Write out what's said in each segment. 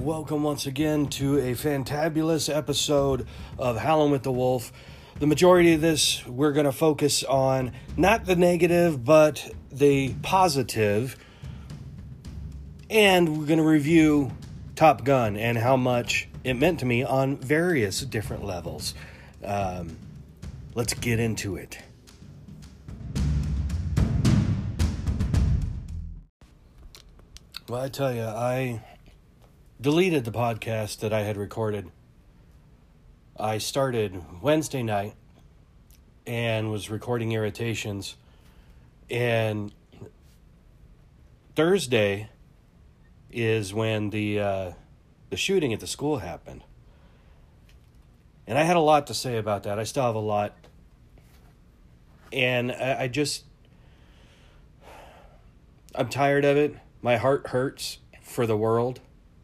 welcome once again to a fantabulous episode of Howlin' with the Wolf. The majority of this, we're going to focus on not the negative, but the positive. And we're going to review Top Gun and how much it meant to me on various different levels. Let's get into it. Well, I tell you, I deleted the podcast that I had recorded. I started Wednesday night and was recording Irritations. And Thursday is when the shooting at the school happened. And I had a lot to say about that. I still have a lot. And I'm tired of it. My heart hurts for the world.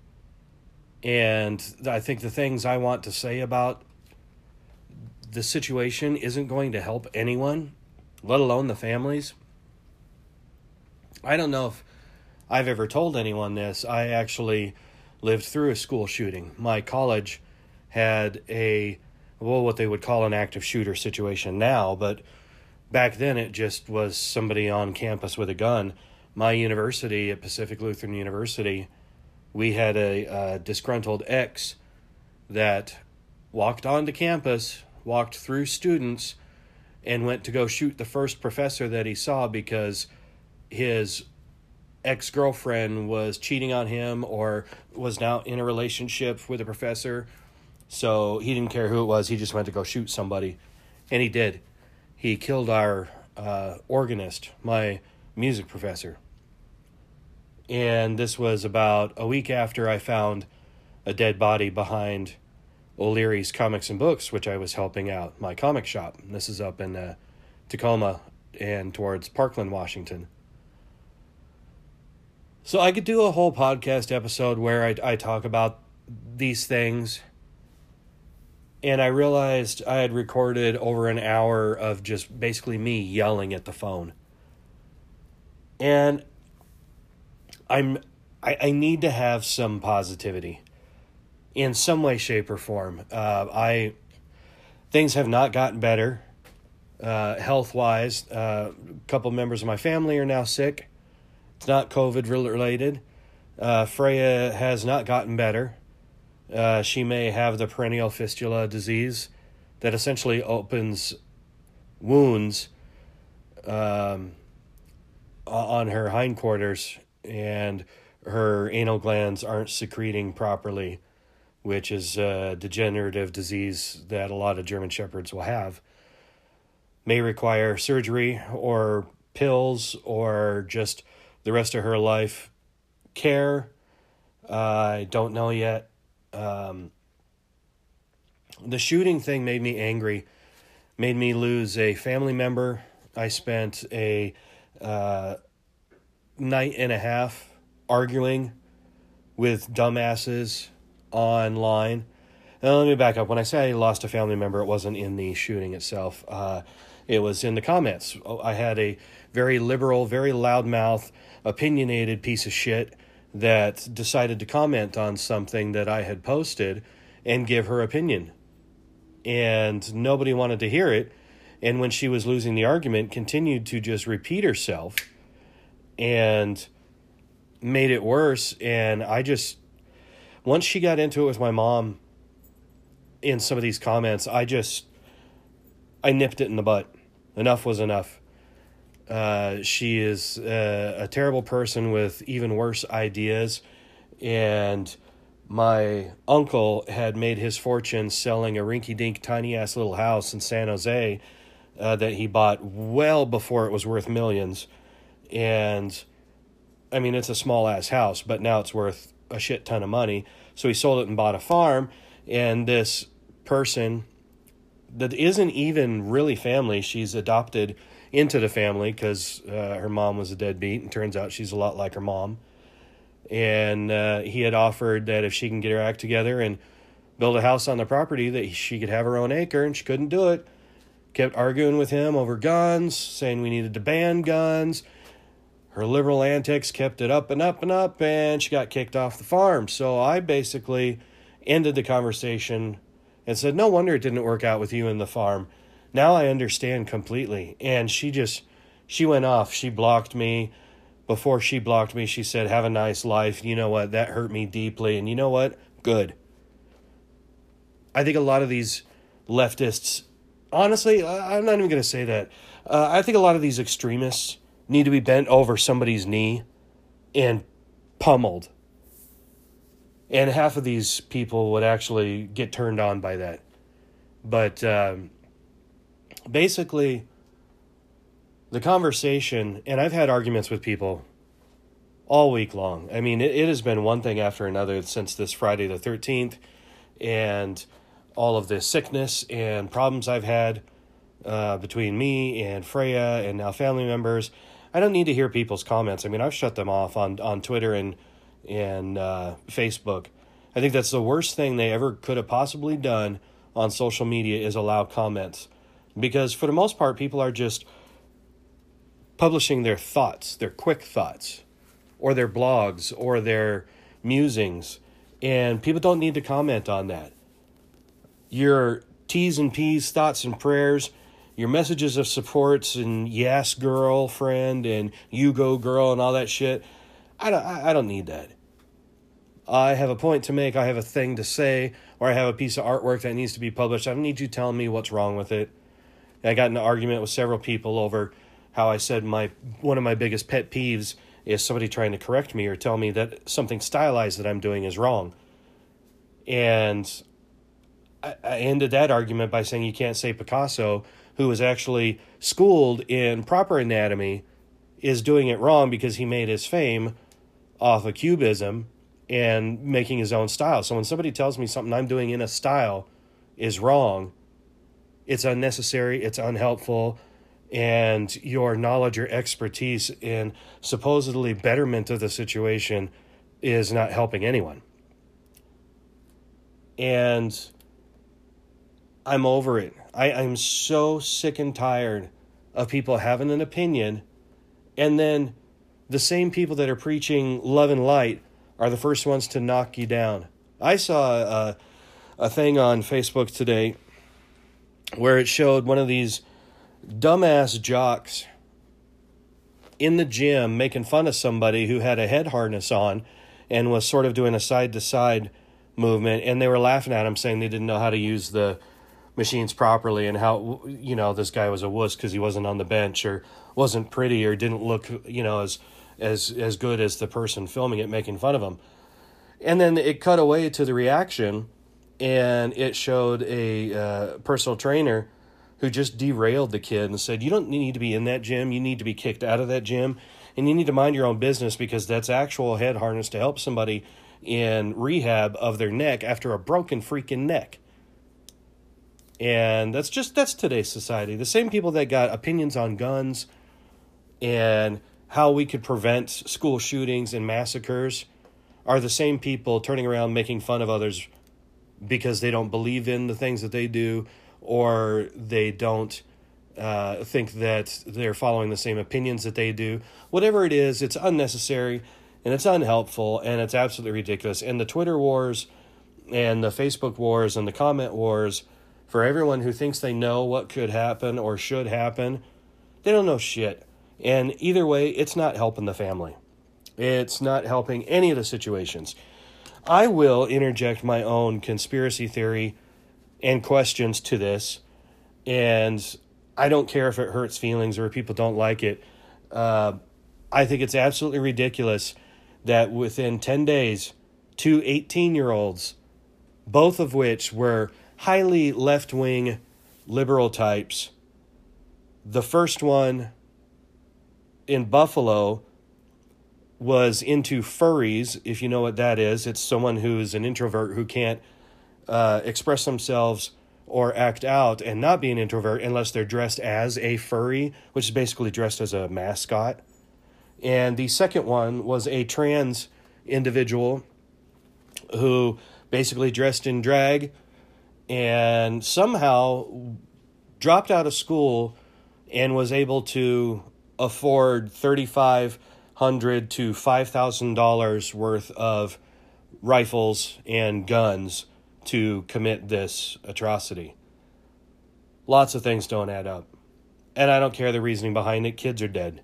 And I think the things I want to say about the situation isn't going to help anyone, let alone the families. I don't know if I've ever told anyone this. I actually lived through a school shooting. My college had what they would call an active shooter situation now, but back then it just was somebody on campus with a gun. My university at Pacific Lutheran University, we had a disgruntled ex that walked onto campus, walked through students, and went to go shoot the first professor that he saw because his ex-girlfriend was cheating on him or was now in a relationship with a professor. So he didn't care who it was. He just went to go shoot somebody. And he did. He killed our organist, my music professor. And this was about a week after I found a dead body behind O'Leary's Comics and Books, which I was helping out, my comic shop. And this is up in Tacoma and towards Parkland, Washington. So I could do a whole podcast episode where I talk about these things. And I realized I had recorded over an hour of just basically me yelling at the phone. And I need to have some positivity in some way, shape, or form. Things have not gotten better health-wise. A couple members of my family are now sick. It's not COVID related. Freya has not gotten better. She may have the perennial fistula disease that essentially opens wounds on her hindquarters, and her anal glands aren't secreting properly, which is a degenerative disease that a lot of German Shepherds will have. May require surgery or pills or just the rest of her life care. I don't know yet. The shooting thing made me angry, made me lose a family member. I spent a night and a half arguing with dumbasses online. Now, let me back up. When I say I lost a family member, it wasn't in the shooting itself. It was in the comments. I had a very liberal, very loudmouth, opinionated piece of shit that decided to comment on something that I had posted and give her opinion. And nobody wanted to hear it. And when she was losing the argument, continued to just repeat herself and made it worse. And once she got into it with my mom in some of these comments, I nipped it in the butt. Enough was enough. She is a terrible person with even worse ideas. And my uncle had made his fortune selling a rinky-dink tiny-ass little house in San Jose that he bought well before it was worth millions. And, I mean, it's a small-ass house, but now it's worth a shit ton of money. So he sold it and bought a farm. And this person that isn't even really family, she's adopted into the family because her mom was a deadbeat, and turns out she's a lot like her mom. And he had offered that if she can get her act together and build a house on the property, that she could have her own acre, and she couldn't do it. Kept arguing with him over guns, saying we needed to ban guns. her liberal antics kept it up and up and up, and she got kicked off the farm. So I basically ended the conversation and said, no wonder it didn't work out with you and the farm. Now I understand completely. And she went off. She blocked me. Before she blocked me, she said, have a nice life. You know what? That hurt me deeply. And you know what? Good. I think a lot of these leftists, honestly, I'm not even going to say that. I think a lot of these extremists need to be bent over somebody's knee and pummeled. And half of these people would actually get turned on by that. But basically, the conversation, and I've had arguments with people all week long. I mean, it has been one thing after another since this Friday the 13th, and all of this sickness and problems I've had between me and Freya and now family members. I don't need to hear people's comments. I mean, I've shut them off on Twitter and Facebook. I think that's the worst thing they ever could have possibly done on social media is allow comments. Because for the most part, people are just publishing their thoughts, their quick thoughts, or their blogs, or their musings. And people don't need to comment on that. Your T's and P's, thoughts and prayers, your messages of supports and yes, girlfriend, and you go girl, and all that shit, I don't need that. I have a point to make, I have a thing to say, or I have a piece of artwork that needs to be published. I don't need you telling me what's wrong with it. I got in an argument with several people over how I said one of my biggest pet peeves is somebody trying to correct me or tell me that something stylized that I'm doing is wrong. And I ended that argument by saying you can't say Picasso, who was actually schooled in proper anatomy, is doing it wrong because he made his fame off of Cubism and making his own style. So when somebody tells me something I'm doing in a style is wrong, it's unnecessary, it's unhelpful, and your knowledge or expertise in supposedly betterment of the situation is not helping anyone. And I'm over it. I'm so sick and tired of people having an opinion, and then the same people that are preaching love and light are the first ones to knock you down. I saw a thing on Facebook today where it showed one of these dumbass jocks in the gym making fun of somebody who had a head harness on and was sort of doing a side-to-side movement, and they were laughing at him, saying they didn't know how to use the machines properly and how, you know, this guy was a wuss because he wasn't on the bench or wasn't pretty or didn't look, you know, as good as the person filming it, making fun of him. And then it cut away to the reaction, and it showed a personal trainer who just derailed the kid and said, you don't need to be in that gym. You need to be kicked out of that gym, and you need to mind your own business because that's actual head harness to help somebody in rehab of their neck after a broken freaking neck. And that's today's society. The same people that got opinions on guns and how we could prevent school shootings and massacres are the same people turning around making fun of others because they don't believe in the things that they do, or they don't think that they're following the same opinions that they do. Whatever it is, it's unnecessary, and it's unhelpful, and it's absolutely ridiculous. And the Twitter wars and the Facebook wars and the comment wars, for everyone who thinks they know what could happen or should happen, they don't know shit. And either way, it's not helping the family. It's not helping any of the situations. I will interject my own conspiracy theory and questions to this, and I don't care if it hurts feelings or if people don't like it. I think it's absolutely ridiculous that within 10 days, 2 18-year-olds, both of which were highly left-wing liberal types, the first one in Buffalo was into furries, if you know what that is. It's someone who's an introvert who can't express themselves or act out and not be an introvert unless they're dressed as a furry, which is basically dressed as a mascot. And the second one was a trans individual who basically dressed in drag and somehow dropped out of school and was able to afford $35 to $5,000 worth of rifles and guns to commit this atrocity. Lots of things don't add up. And I don't care the reasoning behind it. Kids are dead.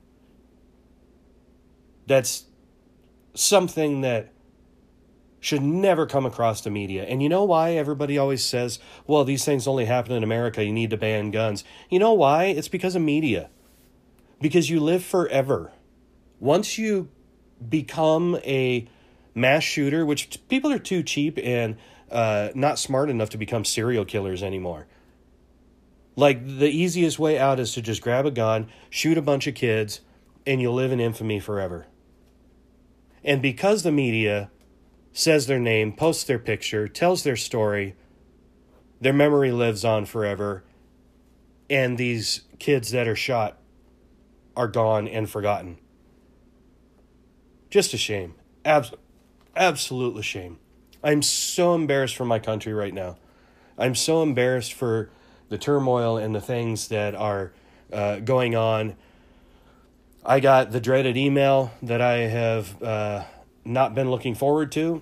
That's something that should never come across the media. And you know why everybody always says, well, these things only happen in America, you need to ban guns. You know why? It's because of media. Because you live forever. Once you become a mass shooter, which people are too cheap and not smart enough to become serial killers anymore. Like, the easiest way out is to just grab a gun, shoot a bunch of kids, and you'll live in infamy forever. And because the media says their name, posts their picture, tells their story, their memory lives on forever, and these kids that are shot are gone and forgotten. Just a shame. Absolute shame. I'm so embarrassed for my country right now. I'm so embarrassed for the turmoil and the things that are going on. I got the dreaded email that I have not been looking forward to.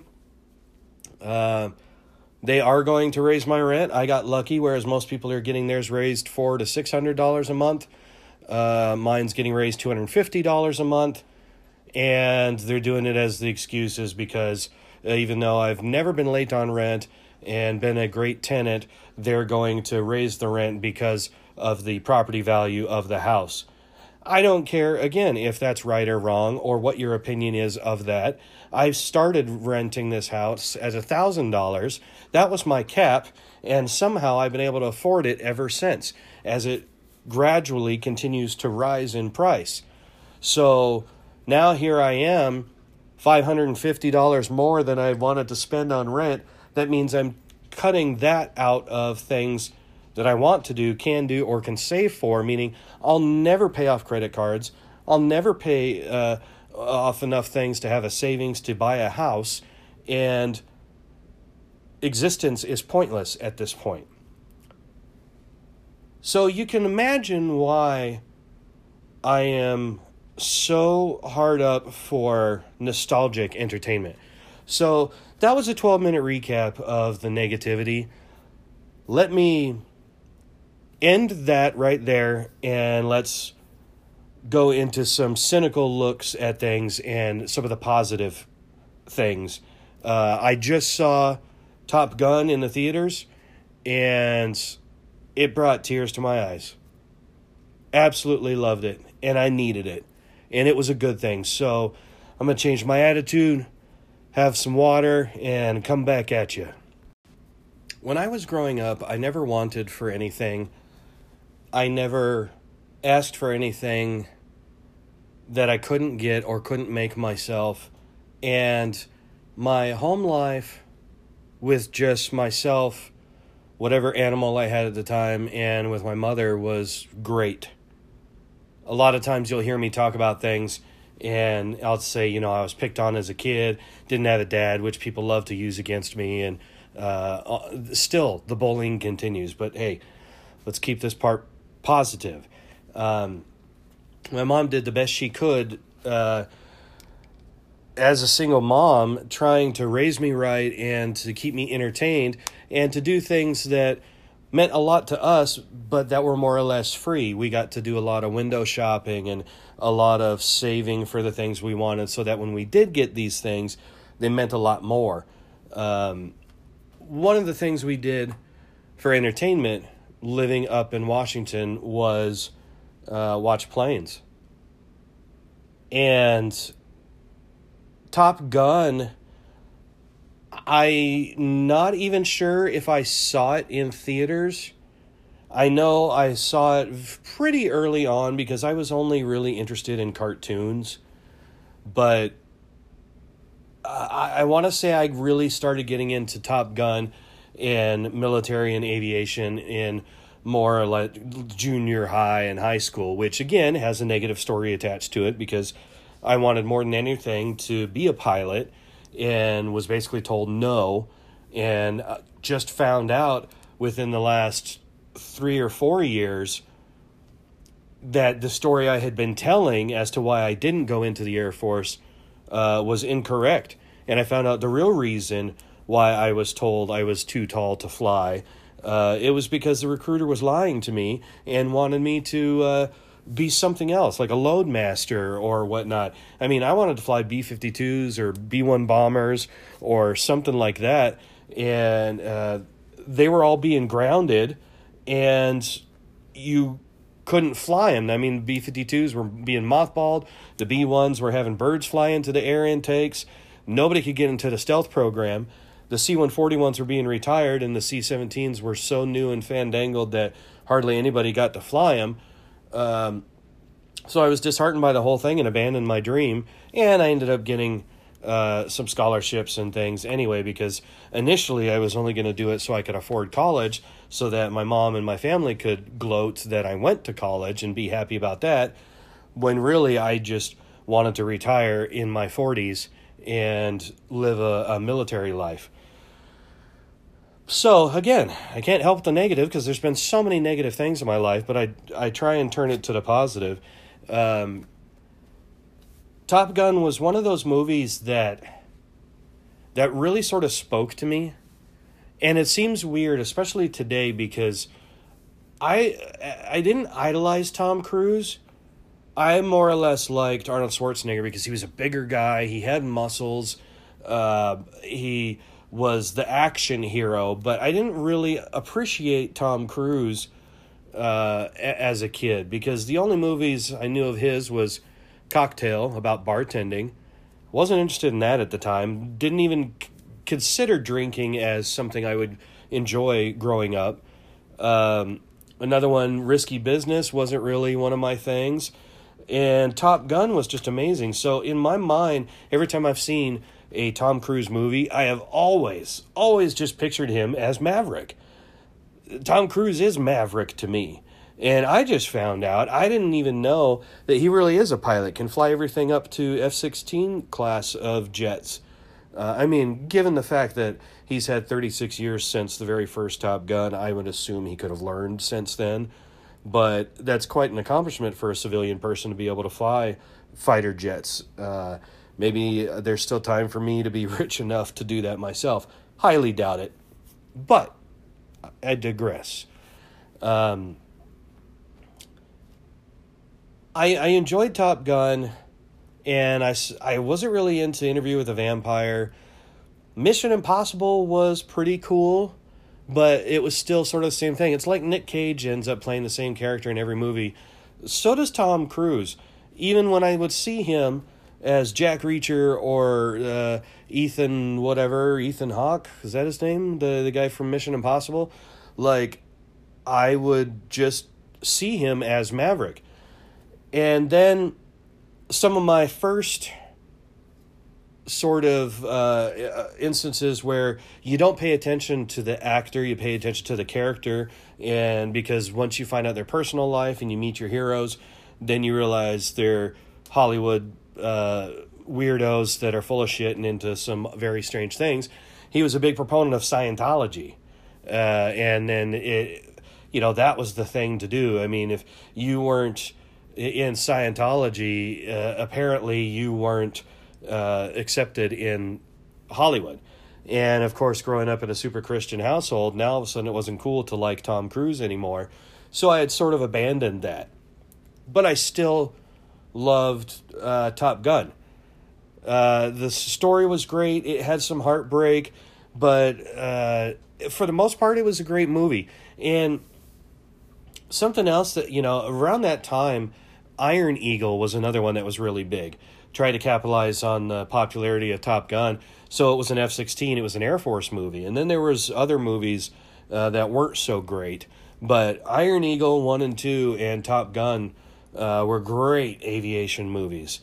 They are going to raise my rent. I got lucky, whereas most people are getting theirs raised $400 to $600 a month. Mine's getting raised $250 a month. And they're doing it as the excuses because even though I've never been late on rent and been a great tenant, they're going to raise the rent because of the property value of the house. I don't care, again, if that's right or wrong or what your opinion is of that. I've started renting this house at $1,000. That was my cap, and somehow I've been able to afford it ever since, as it gradually continues to rise in price. So now here I am, $550 more than I wanted to spend on rent. That means I'm cutting that out of things that I want to do, can do, or can save for, meaning I'll never pay off credit cards. I'll never pay off enough things to have a savings to buy a house, and existence is pointless at this point. So you can imagine why I am so hard up for nostalgic entertainment. So that was a 12-minute recap of the negativity. Let me end that right there, and let's go into some cynical looks at things and some of the positive things. I just saw Top Gun in the theaters, and it brought tears to my eyes. Absolutely loved it, and I needed it, and it was a good thing. So I'm going to change my attitude, have some water, and come back at you. When I was growing up, I never wanted for anything. I never asked for anything that I couldn't get or couldn't make myself. And my home life with just myself, whatever animal I had at the time, and with my mother was great. A lot of times you'll hear me talk about things and I'll say, you know, I was picked on as a kid, didn't have a dad, which people love to use against me. And still, the bullying continues. But hey, let's keep this part positive. My mom did the best she could as a single mom, trying to raise me right and to keep me entertained and to do things that meant a lot to us, but that were more or less free. We got to do a lot of window shopping and a lot of saving for the things we wanted, so that when we did get these things, they meant a lot more. One of the things we did for entertainment living up in Washington was watch planes. And Top Gun, I'm not even sure if I saw it in theaters. I know I saw it pretty early on because I was only really interested in cartoons. But I want to say I really started getting into Top Gun and military and aviation in more like junior high and high school, which again has a negative story attached to it because I wanted more than anything to be a pilot and was basically told no, and just found out within the last 3 or 4 years that the story I had been telling as to why I didn't go into the Air Force was incorrect. And I found out the real reason why I was told I was too tall to fly. It was because the recruiter was lying to me and wanted me to be something else, like a loadmaster or whatnot. I mean, I wanted to fly B-52s or B-1 bombers or something like that. And they were all being grounded, and you couldn't fly them. I mean, B-52s were being mothballed. The B-1s were having birds fly into the air intakes. Nobody could get into the stealth program. The C-141s were being retired, and the C-17s were so new and fandangled that hardly anybody got to fly them. So I was disheartened by the whole thing and abandoned my dream, and I ended up getting some scholarships and things anyway, because initially I was only going to do it so I could afford college, so that my mom and my family could gloat that I went to college and be happy about that, when really I just wanted to retire in my 40s and live a military life. So, again, I can't help the negative, because there's been so many negative things in my life, but I try and turn it to the positive. Top Gun was one of those movies that really sort of spoke to me. And it seems weird, especially today, because I didn't idolize Tom Cruise. I more or less liked Arnold Schwarzenegger because he was a bigger guy. He had muscles. He was the action hero, but I didn't really appreciate Tom Cruise as a kid, because the only movies I knew of his was Cocktail, about bartending. Wasn't interested in that at the time. Didn't even consider drinking as something I would enjoy growing up. Another one, Risky Business, wasn't really one of my things. And Top Gun was just amazing. So in my mind, every time I've seen a Tom Cruise movie, I have always just pictured him as Maverick. Tom Cruise is Maverick to me. And I just found out, I didn't even know that he really is a pilot, can fly everything up to F-16 class of jets. I mean, given the fact that he's had 36 years since the very first Top Gun, I would assume he could have learned since then. But that's quite an accomplishment for a civilian person to be able to fly fighter jets. Maybe there's still time for me to be rich enough to do that myself. Highly doubt it. But I digress. I enjoyed Top Gun, and I wasn't really into Interview with a Vampire. Mission Impossible was pretty cool, but it was still sort of the same thing. It's like Nick Cage ends up playing the same character in every movie. So does Tom Cruise. Even when I would see him as Jack Reacher or Ethan Hawke, is that his name? The guy from Mission Impossible? Like, I would just see him as Maverick. And then some of my first sort of instances where you don't pay attention to the actor, you pay attention to the character, and because once you find out their personal life and you meet your heroes, then you realize they're Hollywood weirdos that are full of shit and into some very strange things. He was a big proponent of Scientology, and then that was the thing to do. I mean, if you weren't in Scientology, apparently you weren't accepted in Hollywood. And of course, growing up in a super Christian household, now all of a sudden it wasn't cool to like Tom Cruise anymore. So I had sort of abandoned that. But I still loved Top Gun. The story was great. It had some heartbreak, but for the most part, it was a great movie. And something else that, around that time, Iron Eagle was another one that was really big. Tried to capitalize on the popularity of Top Gun. So it was an F-16. It was an Air Force movie. And then there was other movies that weren't so great. But Iron Eagle 1 and 2 and Top Gun were great aviation movies.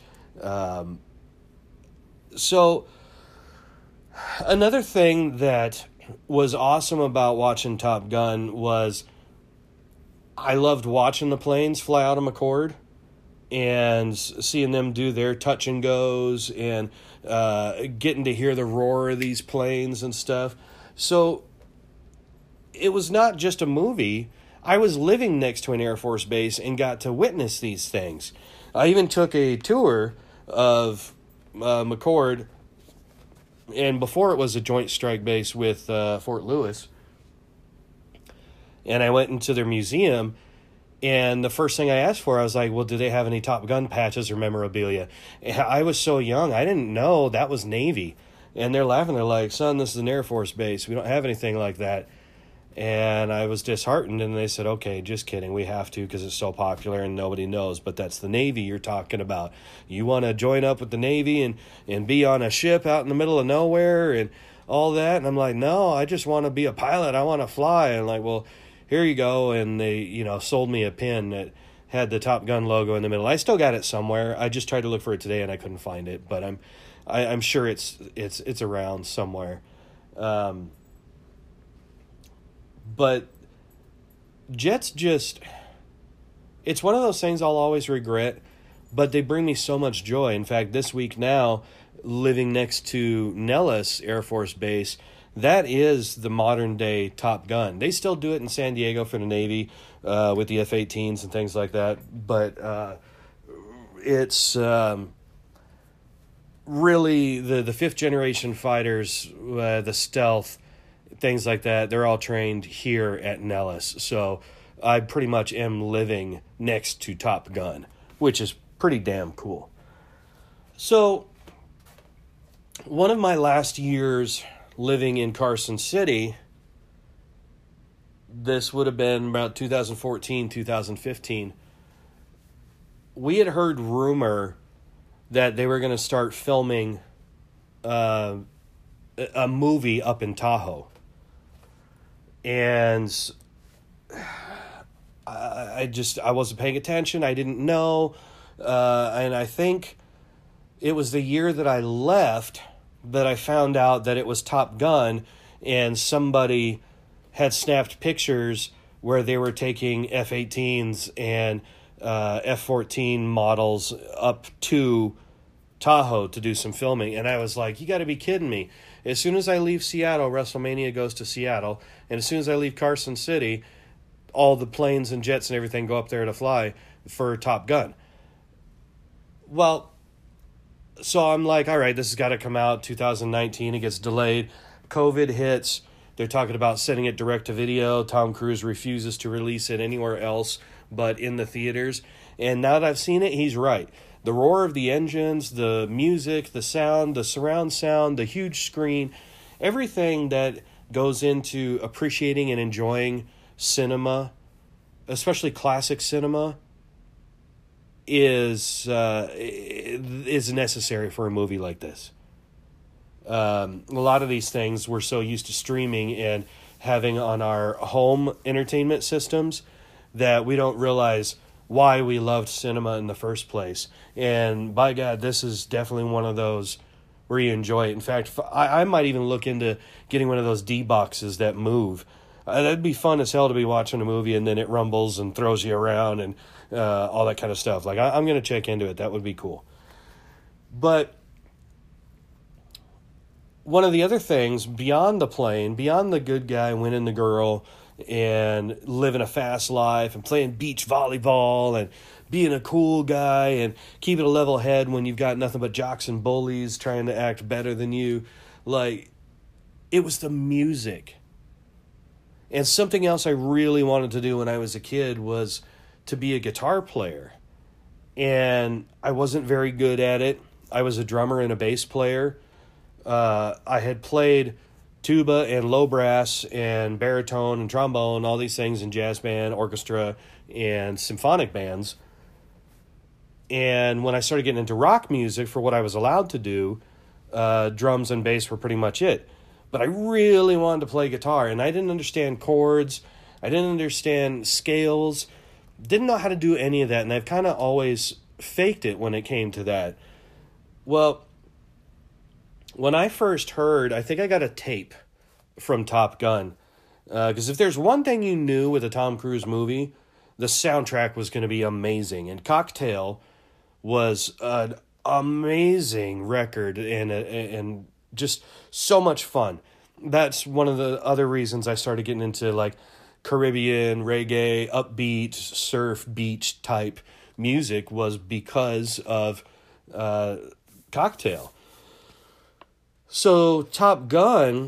So another thing that was awesome about watching Top Gun was I loved watching the planes fly out of McCord and seeing them do their touch and goes and getting to hear the roar of these planes and stuff. So it was not just a movie. I was living next to an Air Force base and got to witness these things. I even took a tour of McChord, and before it was a Joint Strike Base with Fort Lewis. And I went into their museum, and the first thing I asked for, I was like, well, do they have any Top Gun patches or memorabilia? And I was so young, I didn't know that was Navy. And they're laughing. They're like, son, this is an Air Force base. We don't have anything like that. And I was disheartened, and they said, okay, just kidding. We have to because it's so popular and nobody knows. But that's the Navy you're talking about. You want to join up with the Navy and be on a ship out in the middle of nowhere and all that? And I'm like, no, I just want to be a pilot. I want to fly. And like, well, here you go. And they, sold me a pin that had the Top Gun logo in the middle. I still got it somewhere. I just tried to look for it today, and I couldn't find it. But I'm sure it's around somewhere. But jets it's one of those things I'll always regret, but they bring me so much joy. In fact, this week now, living next to Nellis Air Force Base, that is the modern day Top Gun. They still do it in San Diego for the Navy with the F-18s and things like that, but it's really the fifth generation fighters, the stealth, things like that, they're all trained here at Nellis. So I pretty much am living next to Top Gun, which is pretty damn cool. So one of my last years living in Carson City, this would have been about 2014, 2015, we had heard rumor that they were going to start filming a movie up in Tahoe. And I wasn't paying attention. I didn't know. And I think it was the year that I left that I found out that it was Top Gun, and somebody had snapped pictures where they were taking F-18s and F-14 models up to Tahoe to do some filming. And I was like, you got to be kidding me. As soon as I leave Seattle, WrestleMania goes to Seattle. And as soon as I leave Carson City, all the planes and jets and everything go up there to fly for Top Gun. Well, so I'm like, all right, this has got to come out 2019. It gets delayed. COVID hits. They're talking about sending it direct to video. Tom Cruise refuses to release it anywhere else but in the theaters. And now that I've seen it, he's right. The roar of the engines, the music, the sound, the surround sound, the huge screen, everything that goes into appreciating and enjoying cinema, especially classic cinema, is necessary for a movie like this. A lot of these things we're so used to streaming and having on our home entertainment systems that we don't realize why we loved cinema in the first place. And by God, this is definitely one of those where you enjoy it. In fact, I might even look into getting one of those D-boxes that move. That'd be fun as hell to be watching a movie and then it rumbles and throws you around and all that kind of stuff. Like, I'm going to check into it. That would be cool. But one of the other things, beyond the plane, beyond the good guy winning the girl and living a fast life and playing beach volleyball and being a cool guy and keeping a level head when you've got nothing but jocks and bullies trying to act better than you, like, it was the music. And something else I really wanted to do when I was a kid was to be a guitar player. And I wasn't very good at it. I was a drummer and a bass player. I had played tuba and low brass and baritone and trombone, all these things in jazz band, orchestra, and symphonic bands. And when I started getting into rock music for what I was allowed to do, drums and bass were pretty much it. But I really wanted to play guitar, and I didn't understand chords. I didn't understand scales. Didn't know how to do any of that, and I've kind of always faked it when it came to that. Well, when I first heard, I think I got a tape from Top Gun. Because if there's one thing you knew with a Tom Cruise movie, the soundtrack was going to be amazing. And Cocktail was an amazing record and just so much fun. That's one of the other reasons I started getting into, like, Caribbean, reggae, upbeat, surf, beach type music was because of Cocktail. So Top Gun,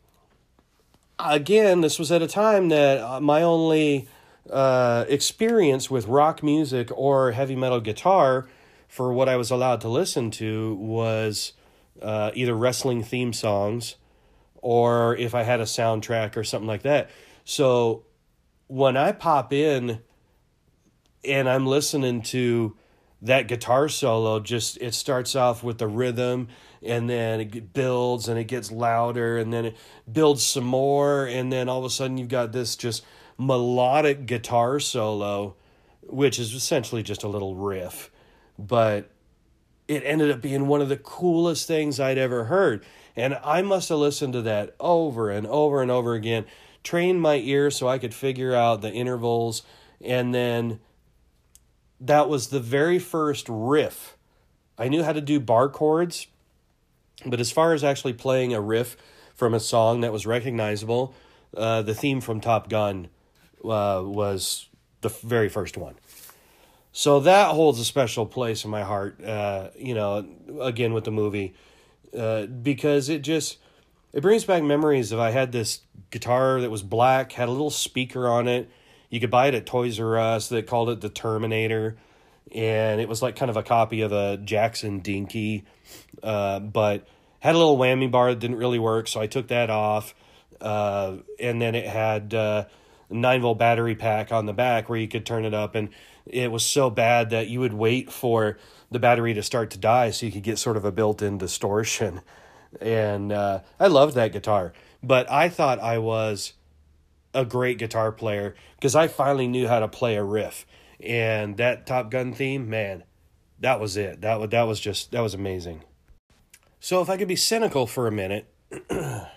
again, this was at a time that my only experience with rock music or heavy metal guitar for what I was allowed to listen to was either wrestling theme songs or if I had a soundtrack or something like that. So when I pop in and I'm listening to that guitar solo, just it starts off with the rhythm and then it builds and it gets louder and then it builds some more, and then all of a sudden you've got this just melodic guitar solo, which is essentially just a little riff, but it ended up being one of the coolest things I'd ever heard. And I must have listened to that over and over and over again, trained my ear so I could figure out the intervals, and then that was the very first riff. I knew how to do bar chords, but as far as actually playing a riff from a song that was recognizable, the theme from Top Gun was the very first one. So that holds a special place in my heart, again with the movie, because it brings back memories of I had this guitar that was black, had a little speaker on it. You could buy it at Toys R Us. They called it the Terminator, and it was like kind of a copy of a Jackson Dinky, but had a little whammy bar that didn't really work, so I took that off, and then it had a 9-volt battery pack on the back where you could turn it up, and it was so bad that you would wait for the battery to start to die so you could get sort of a built-in distortion, and I loved that guitar, but I thought I was a great guitar player because I finally knew how to play a riff, and that Top Gun theme, man, that was it. That was amazing. So if I could be cynical for a minute, a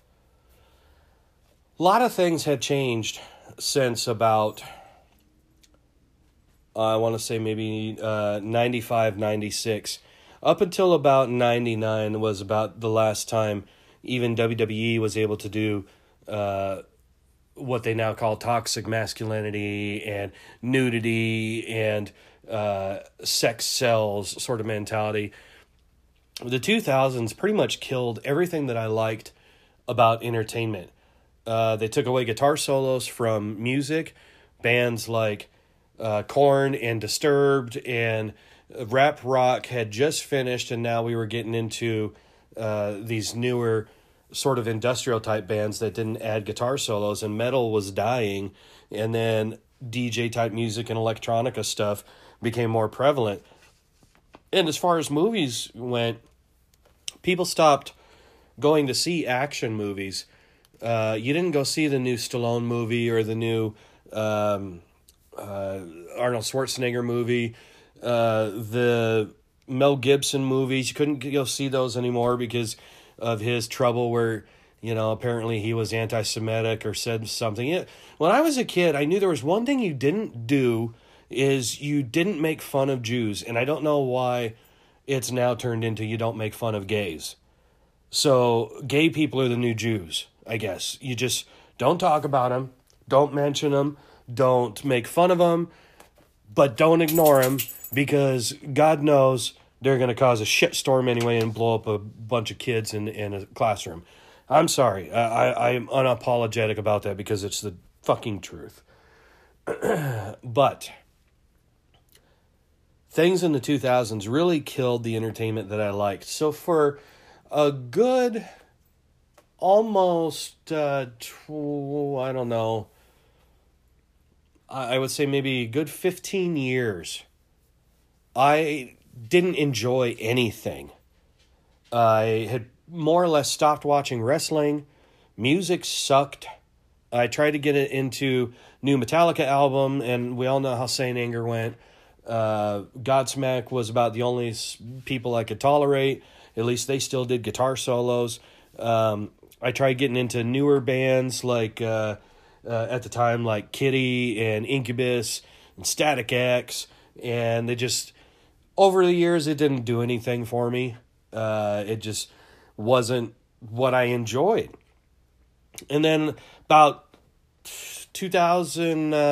lot of things had changed since about, I want to say maybe 95, 96. Up until about 99 was about the last time even WWE was able to do what they now call toxic masculinity and nudity and sex sells sort of mentality. The 2000s pretty much killed everything that I liked about entertainment. They took away guitar solos from music. Bands like Korn and Disturbed and rap rock had just finished, and now we were getting into these newer sort of industrial type bands that didn't add guitar solos, and metal was dying, and then DJ type music and electronica stuff became more prevalent. And as far as movies went, people stopped going to see action movies. You didn't go see the new Stallone movie or the new Arnold Schwarzenegger movie, the Mel Gibson movies. You couldn't go see those anymore because of his trouble where, apparently he was anti-Semitic or said something. When I was a kid, I knew there was one thing you didn't do is you didn't make fun of Jews. And I don't know why it's now turned into you don't make fun of gays. So gay people are the new Jews, I guess. You just don't talk about them, don't mention them, don't make fun of them, but don't ignore them because God knows they're going to cause a shitstorm anyway and blow up a bunch of kids in a classroom. I'm sorry. I'm unapologetic about that because it's the fucking truth. But things in the 2000s really killed the entertainment that I liked. So for a good almost, I don't know, I would say maybe a good 15 years, I didn't enjoy anything. I had more or less stopped watching wrestling. Music sucked. I tried to get it into new Metallica album, and we all know how Saint Anger went. Godsmack was about the only people I could tolerate. At least they still did guitar solos. I tried getting into newer bands like at the time, like Kitty and Incubus and Static X, and they just, over the years, it didn't do anything for me. It just wasn't what I enjoyed. And then about 2000,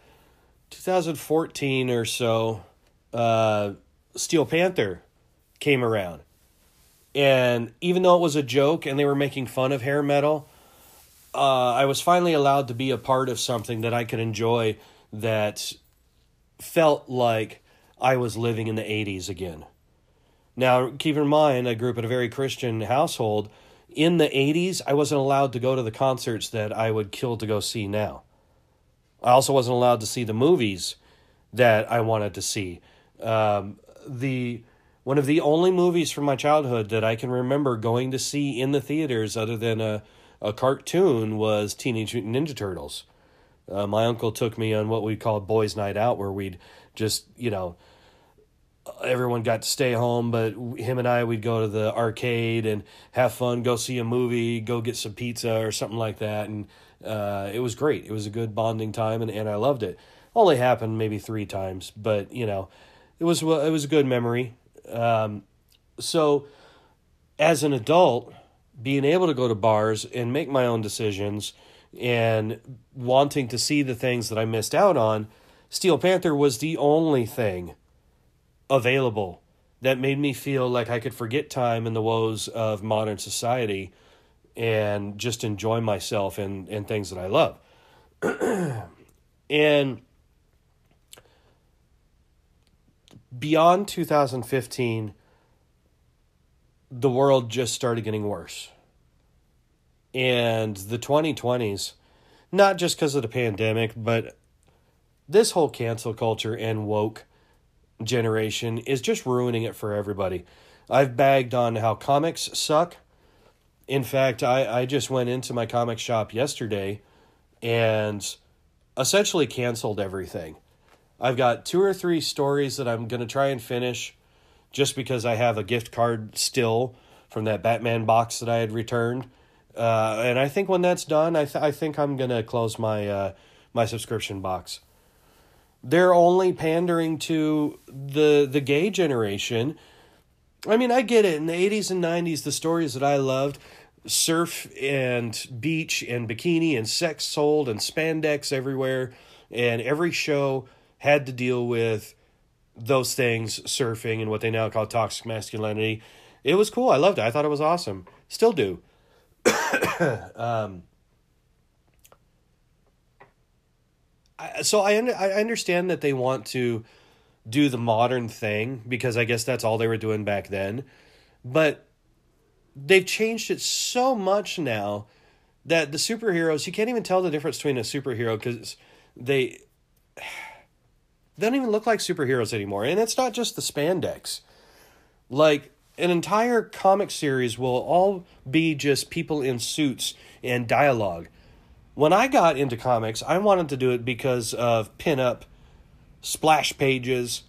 2014 or so, Steel Panther came around. And even though it was a joke and they were making fun of hair metal, I was finally allowed to be a part of something that I could enjoy that felt like I was living in the 80s again. Now, keep in mind, I grew up in a very Christian household. In the 80s, I wasn't allowed to go to the concerts that I would kill to go see now. I also wasn't allowed to see the movies that I wanted to see. One of the only movies from my childhood that I can remember going to see in the theaters other than a cartoon was Teenage Mutant Ninja Turtles. My uncle took me on what we called Boys Night Out, where we'd just, everyone got to stay home, but him and I, we'd go to the arcade and have fun, go see a movie, go get some pizza or something like that. And it was great. It was a good bonding time, and I loved it. Only happened maybe 3 times, but, it was a good memory. So as an adult, being able to go to bars and make my own decisions and wanting to see the things that I missed out on, Steel Panther was the only thing available that made me feel like I could forget time and the woes of modern society and just enjoy myself and things that I love. And beyond 2015, the world just started getting worse. And the 2020s, not just because of the pandemic, but this whole cancel culture and woke generation is just ruining it for everybody. I've bagged on how comics suck. In fact, I just went into my comic shop yesterday and essentially canceled everything. I've got 2 or 3 stories that I'm going to try and finish just because I have a gift card still from that Batman box that I had returned. And I think when that's done, I think I'm going to close my my subscription box. They're only pandering to the gay generation. I mean, I get it. In the 80s and 90s, the stories that I loved, surf and beach and bikini and sex sold and spandex everywhere. And every show had to deal with those things, surfing and what they now call toxic masculinity. It was cool. I loved it. I thought it was awesome. Still do. So I understand that they want to do the modern thing because I guess that's all they were doing back then. But they've changed it so much now that the superheroes, you can't even tell the difference between a superhero because they don't even look like superheroes anymore. And it's not just the spandex. Like, an entire comic series will all be just people in suits and dialogue. When I got into comics, I wanted to do it because of pinup, splash pages,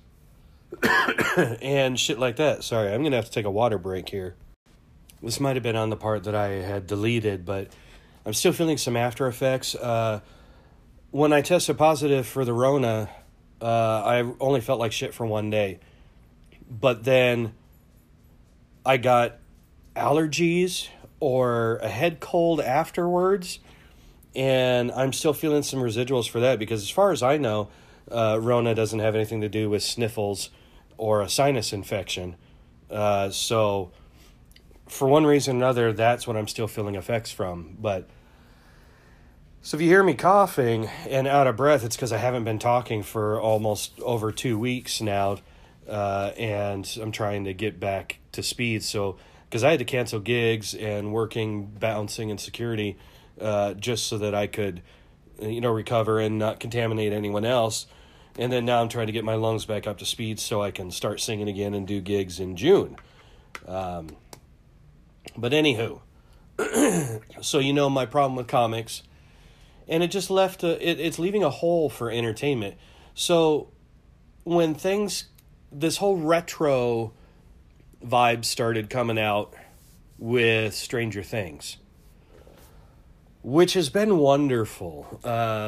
and shit like that. Sorry, I'm going to have to take a water break here. This might have been on the part that I had deleted, but I'm still feeling some after effects. When I tested positive for the Rona, I only felt like shit for 1 day. But then I got allergies or a head cold afterwards, and I'm still feeling some residuals for that because as far as I know, Rona doesn't have anything to do with sniffles or a sinus infection. So for one reason or another, that's what I'm still feeling effects from. But so if you hear me coughing and out of breath, it's because I haven't been talking for almost over 2 weeks now. And I'm trying to get back to speed. So, because I had to cancel gigs and working, bouncing, and security, just so that I could, recover and not contaminate anyone else. And then now I'm trying to get my lungs back up to speed so I can start singing again and do gigs in June. But anywho, so my problem with comics, and it just left it's leaving a hole for entertainment. So when this whole retro vibe started coming out with Stranger Things, which has been wonderful.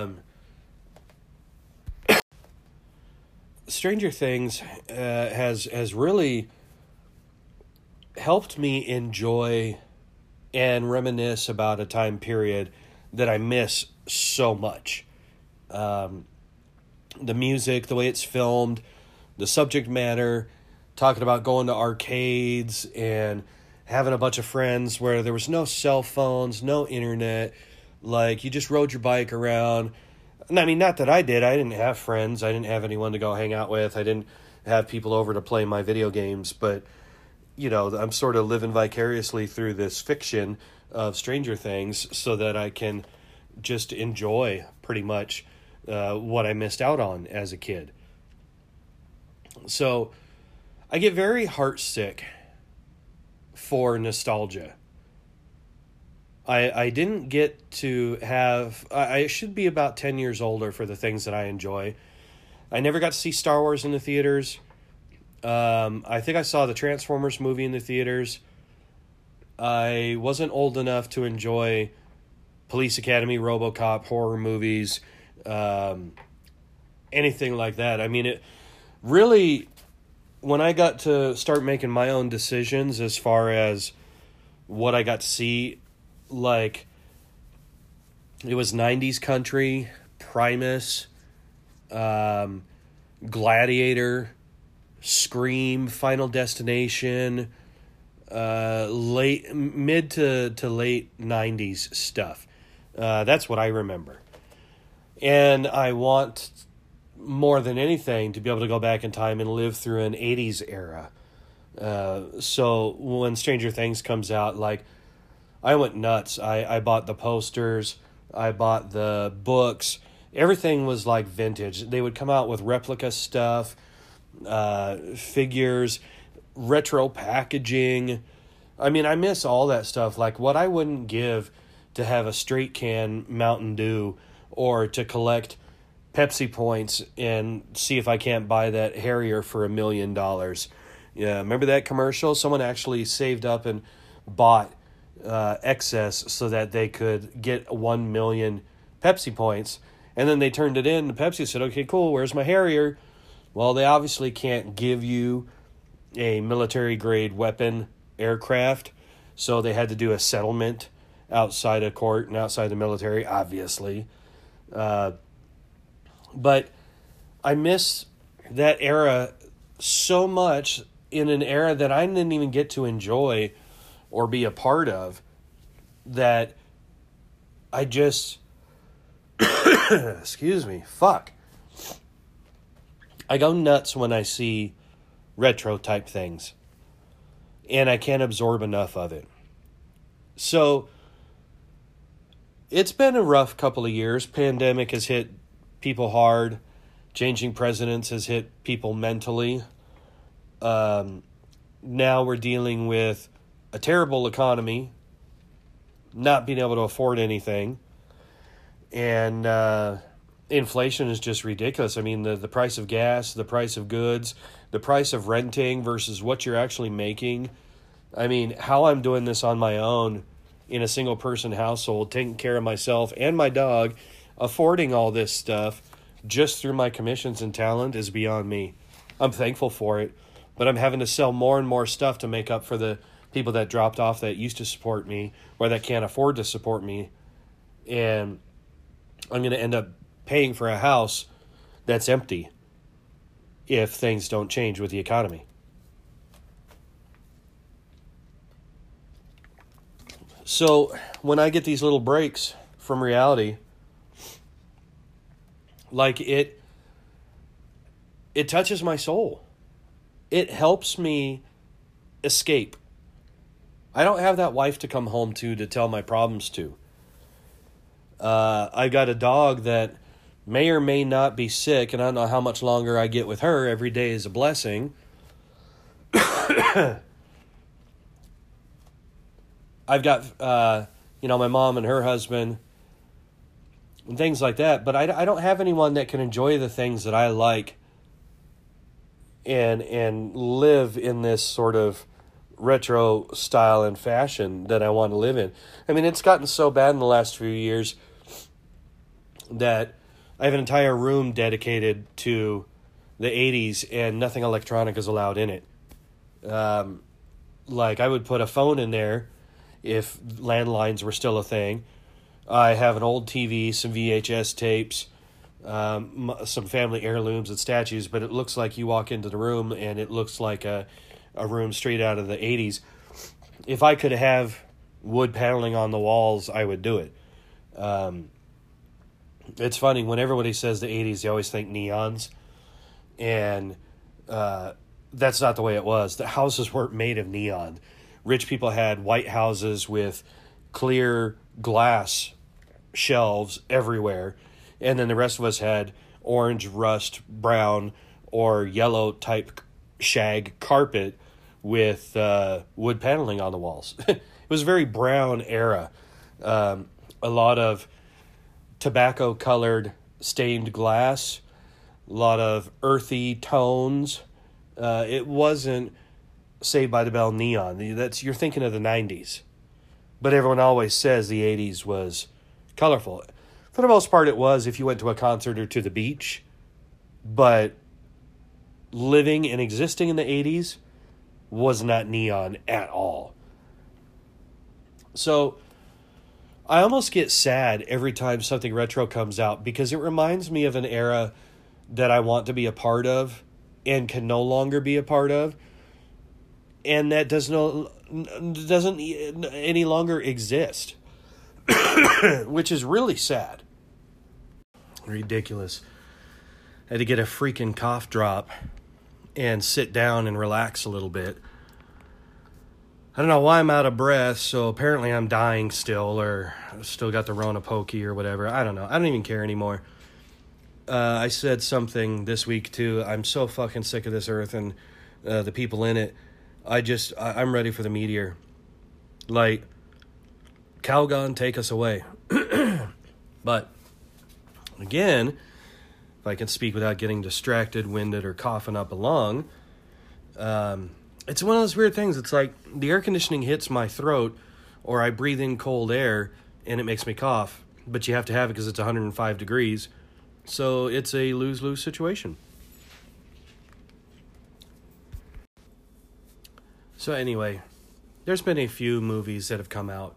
Stranger Things has really helped me enjoy and reminisce about a time period that I miss so much. The music, the way it's filmed, the subject matter, talking about going to arcades and having a bunch of friends where there was no cell phones, no internet, like you just rode your bike around. I mean, not that I did. I didn't have friends. I didn't have anyone to go hang out with. I didn't have people over to play my video games, but I'm sort of living vicariously through this fiction of Stranger Things so that I can just enjoy pretty much what I missed out on as a kid. So I get very heartsick for nostalgia. I didn't get to have... I should be about 10 years older for the things that I enjoy. I never got to see Star Wars in the theaters. I think I saw the Transformers movie in the theaters. I wasn't old enough to enjoy Police Academy, RoboCop, horror movies, anything like that. I mean, it really, when I got to start making my own decisions as far as what I got to see, like, it was 90s country, Primus, Gladiator, Scream, Final Destination, mid to late 90s stuff. That's what I remember. And I want more than anything to be able to go back in time and live through an 80s era. So when Stranger Things comes out, like, I went nuts. I bought the posters. I bought the books. Everything was like vintage. They would come out with replica stuff, figures, retro packaging. I mean, I miss all that stuff. Like, what I wouldn't give to have a straight can Mountain Dew or to collect Pepsi points and see if I can't buy that Harrier for $1 million. Yeah, remember that commercial? Someone actually saved up and bought excess so that they could get 1 million Pepsi points. And then they turned it in. And Pepsi said, okay, cool, where's my Harrier? Well, they obviously can't give you a military-grade weapon aircraft, so they had to do a settlement outside of court and outside the military, obviously. But I miss that era so much, in an era that I didn't even get to enjoy or be a part of, that I just... excuse me, fuck. I go nuts when I see retro type things, and I can't absorb enough of it. So it's been a rough couple of years. Pandemic has hit people hard. Changing presidents has hit people mentally. Now we're dealing with a terrible economy, not being able to afford anything, and inflation is just ridiculous. I mean, the price of gas, the price of goods, the price of renting versus what you're actually making. I mean, how I'm doing this on my own in a single-person household, taking care of myself and my dog, affording all this stuff just through my commissions and talent is beyond me. I'm thankful for it, but I'm having to sell more and more stuff to make up for the people that dropped off that used to support me or that can't afford to support me. And I'm going to end up paying for a house that's empty if things don't change with the economy. So when I get these little breaks from reality, like it touches my soul. It helps me escape. I don't have that wife to come home to tell my problems to. I got a dog that may or may not be sick, and I don't know how much longer I get with her. Every day is a blessing. I've got, my mom and her husband and things like that, but I don't have anyone that can enjoy the things that I like and live in this sort of retro style and fashion that I want to live in. I mean, it's gotten so bad in the last few years that I have an entire room dedicated to the 80s and nothing electronic is allowed in it. Like, I would put a phone in there if landlines were still a thing. I have an old TV, some VHS tapes, some family heirlooms and statues, but it looks like you walk into the room and it looks like a room straight out of the 80s. If I could have wood paneling on the walls, I would do it. It's funny, when everybody says the 80s, they always think neons, and that's not the way it was. The houses weren't made of neon. Rich people had white houses with clear glass shelves everywhere, and then the rest of us had orange, rust, brown, or yellow type shag carpet with wood paneling on the walls. It was a very brown era. A lot of tobacco colored stained glass, a lot of earthy tones. It wasn't Saved by the Bell neon. You're thinking of the 90s. But everyone always says the 80s was colorful. For the most part, it was if you went to a concert or to the beach. But living and existing in the 80s was not neon at all. So I almost get sad every time something retro comes out, because it reminds me of an era that I want to be a part of and can no longer be a part of, and that doesn't any longer exist, which is really sad. Ridiculous. I had to get a freaking cough drop and sit down and relax a little bit. I don't know why I'm out of breath, so apparently I'm dying still, or still got the Rona pokey or whatever. I don't know. I don't even care anymore. I said something this week, too. I'm so fucking sick of this earth and the people in it. I'm ready for the meteor. Like, Calgon, take us away. But, again, if I can speak without getting distracted, winded, or coughing up a lung, it's one of those weird things. It's like the air conditioning hits my throat, or I breathe in cold air, and it makes me cough. But you have to have it because it's 105 degrees. So it's a lose-lose situation. So anyway, there's been a few movies that have come out.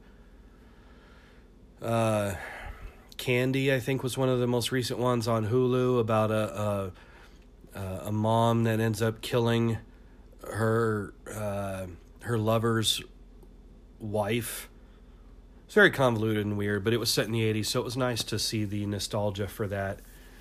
Candy, I think, was one of the most recent ones on Hulu, about a mom that ends up killing her lover's wife. It's very convoluted and weird, but it was set in the 80s, so it was nice to see the nostalgia for that.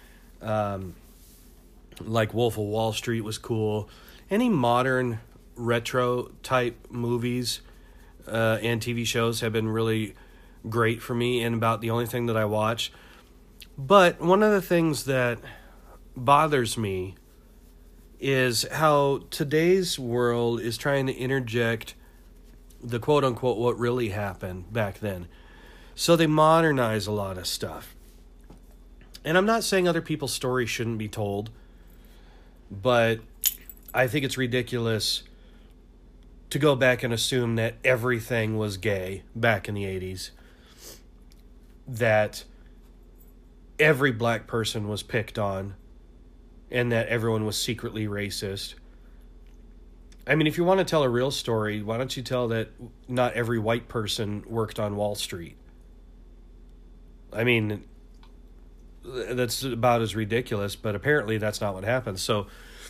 Like Wolf of Wall Street was cool. Any modern retro type movies and TV shows have been really great for me, and about the only thing that I watch. But one of the things that bothers me is how today's world is trying to interject the quote-unquote what really happened back then. So they modernize a lot of stuff. And I'm not saying other people's stories shouldn't be told, but I think it's ridiculous to go back and assume that everything was gay back in the 80s. That every black person was picked on, and that everyone was secretly racist. I mean, if you want to tell a real story, why don't you tell that not every white person worked on Wall Street? I mean, that's about as ridiculous, but apparently that's not what happened. So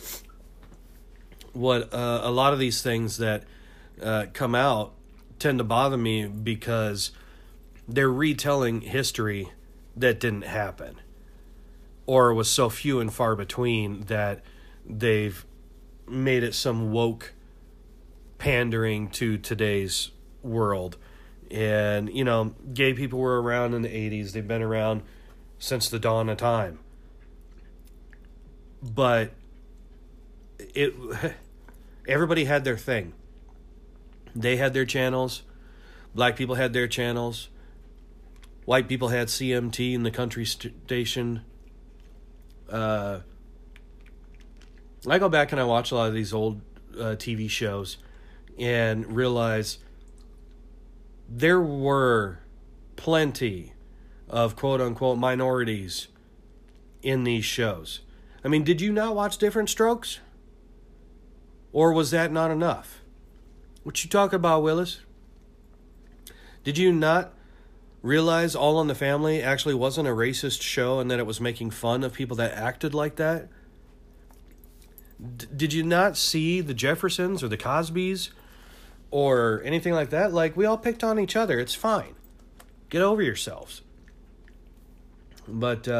what a lot of these things that come out tend to bother me, because they're retelling history that didn't happen, or was so few and far between that they've made it some woke pandering to today's world. And, you know, gay people were around in the 80s. They've been around since the dawn of time. But everybody had their thing. They had their channels. Black people had their channels. White people had CMT in the country station. I go back and I watch a lot of these old TV shows and realize there were plenty of quote-unquote minorities in these shows. I mean, did you not watch Different Strokes? Or was that not enough? What you talking about, Willis? Did you not realize All in the Family actually wasn't a racist show and that it was making fun of people that acted like that? Did you not see the Jeffersons or the Cosbys or anything like that? Like, we all picked on each other. It's fine. Get over yourselves. But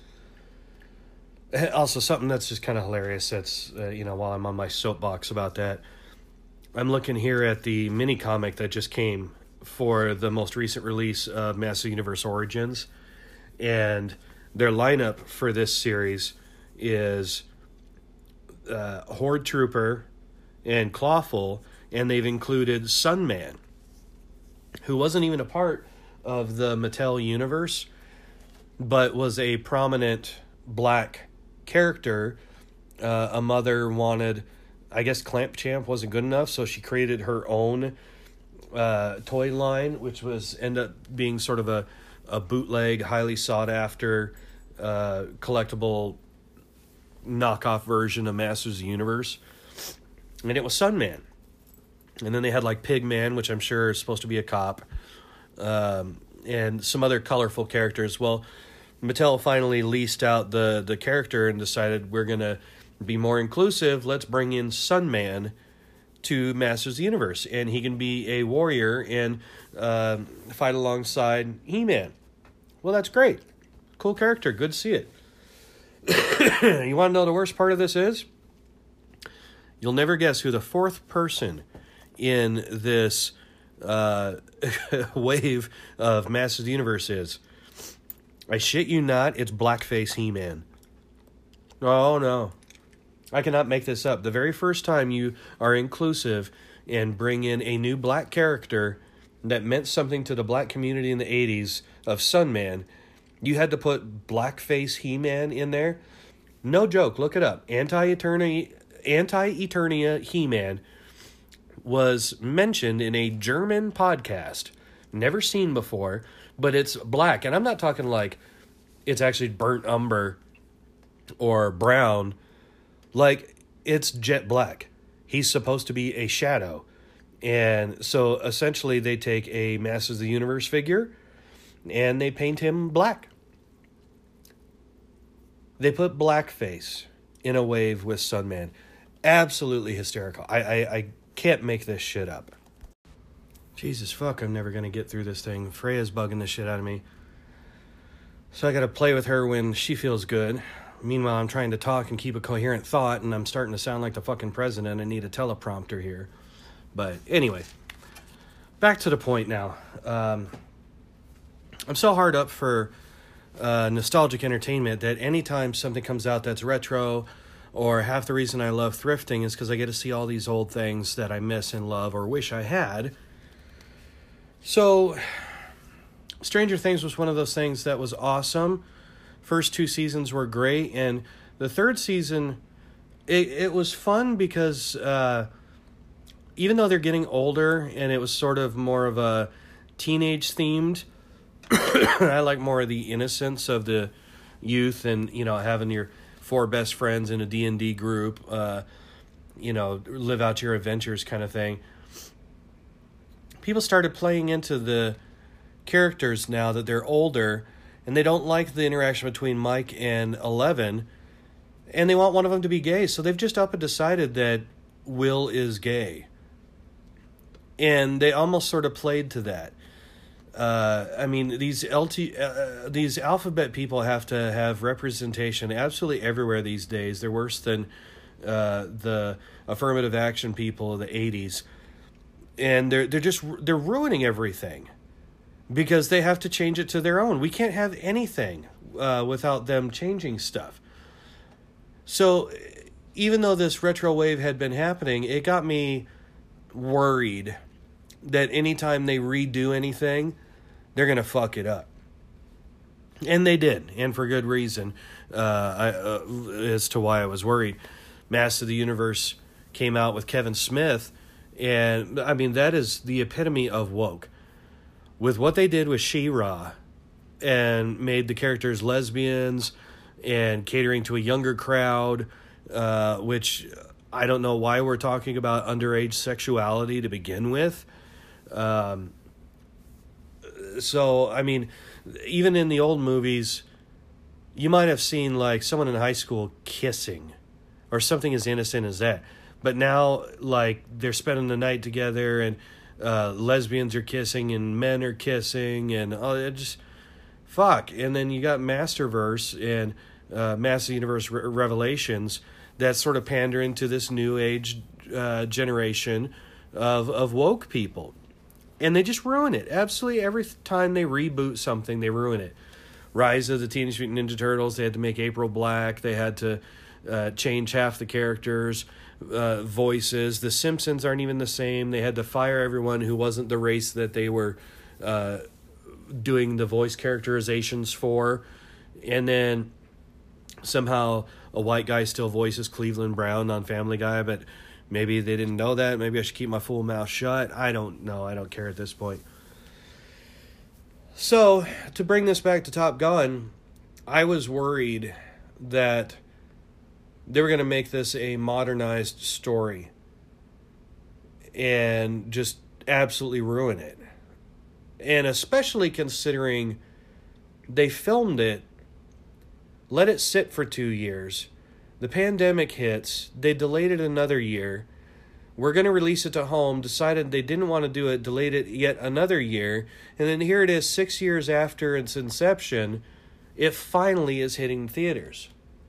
also something that's just kind of hilarious. That's, while I'm on my soapbox about that, I'm looking here at the mini comic that just came for the most recent release of Masters of the Universe Origins. And their lineup for this series is Horde Trooper and Clawful, and they've included Sunman, who wasn't even a part of the Mattel universe, but was a prominent black character. A mother wanted, I guess Clamp Champ wasn't good enough, so she created her own toy line, which end up being sort of a bootleg, highly sought after collectible knockoff version of Masters of the Universe, and it was Sunman. And then they had like Pigman, which I'm sure is supposed to be a cop, and some other colorful characters. Well, Mattel finally leased out the character and decided we're gonna be more inclusive. Let's bring in Sunman to Masters of the Universe, and he can be a warrior and fight alongside He-Man. Well, that's great. Cool character. Good to see it. You want to know the worst part of this is? You'll never guess who the fourth person in this wave of Masters of the Universe is. I shit you not, it's Blackface He-Man. Oh, no. I cannot make this up. The very first time you are inclusive and bring in a new black character that meant something to the black community in the 80s of Sunman, you had to put Blackface He-Man in there. No joke, look it up. Anti-Eternia He-Man was mentioned in a German podcast, never seen before, but it's black. And I'm not talking like it's actually burnt umber or brown. Like, it's jet black. He's supposed to be a shadow. And so essentially they take a Masters of the Universe figure and they paint him black. They put blackface in a wave with Sunman. Absolutely hysterical. I can't make this shit up. Jesus fuck, I'm never going to get through this thing. Freya's bugging the shit out of me. So I got to play with her when she feels good. Meanwhile, I'm trying to talk and keep a coherent thought, and I'm starting to sound like the fucking president. I need a teleprompter here. But anyway, back to the point now. I'm so hard up for nostalgic entertainment that anytime something comes out that's retro, or half the reason I love thrifting is because I get to see all these old things that I miss and love or wish I had. So, Stranger Things was one of those things that was awesome. First 2 seasons were great, and the third season, it was fun because even though they're getting older and it was sort of more of a teenage themed, I like more of the innocence of the youth and, having your 4 best friends in a D&D group, live out your adventures kind of thing. People started playing into the characters now that they're older, and they don't like the interaction between Mike and Eleven, and they want one of them to be gay, so they've just up and decided that Will is gay. And they almost sort of played to that. These alphabet people have to have representation absolutely everywhere these days. They're worse than the affirmative action people of the 80s. And they're ruining everything because they have to change it to their own. We can't have anything without them changing stuff. So even though this retro wave had been happening, it got me worried that anytime they redo anything, they're going to fuck it up. And they did, and for good reason, as to why I was worried. Masters of the Universe came out with Kevin Smith, and, that is the epitome of woke. With what they did with She-Ra, and made the characters lesbians, and catering to a younger crowd, which I don't know why we're talking about underage sexuality to begin with. So, I mean, even in the old movies, you might have seen like someone in high school kissing or something as innocent as that. But now, like, they're spending the night together and lesbians are kissing and men are kissing and it just, fuck. And then you got Masterverse and Master Universe Revelations that sort of pander into this new age generation of woke people. And they just ruin it. Absolutely every time they reboot something, they ruin it. Rise of the Teenage Mutant Ninja Turtles, they had to make April black. They had to change half the characters' voices. The Simpsons aren't even the same. They had to fire everyone who wasn't the race that they were doing the voice characterizations for. And then somehow a white guy still voices Cleveland Brown on Family Guy, but maybe they didn't know that. Maybe I should keep my full mouth shut. I don't know. I don't care at this point. So, to bring this back to Top Gun, I was worried that they were going to make this a modernized story and just absolutely ruin it. And especially considering they filmed it, let it sit for 2 years. The pandemic hits, they delayed it another year. We're going to release it to home, decided they didn't want to do it, delayed it yet another year, and then here it is 6 years after its inception, it finally is hitting theaters.